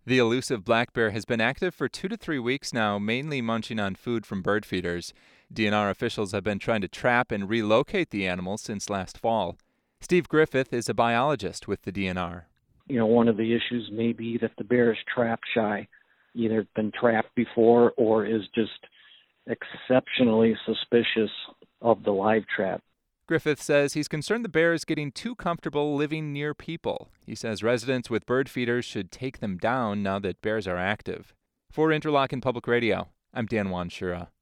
The elusive black bear has been active for 2 to 3 weeks now, mainly munching on food from bird feeders. DNR officials have been trying to trap and relocate the animal since last fall. Steve Griffith is a biologist with the DNR. One of the issues may be that the bear is trap shy, either been trapped before or is just exceptionally suspicious of the live trap. Griffith says he's concerned the bear is getting too comfortable living near people. He says residents with bird feeders should take them down now that bears are active. For Interlochen Public Radio, I'm Dan Wanshura.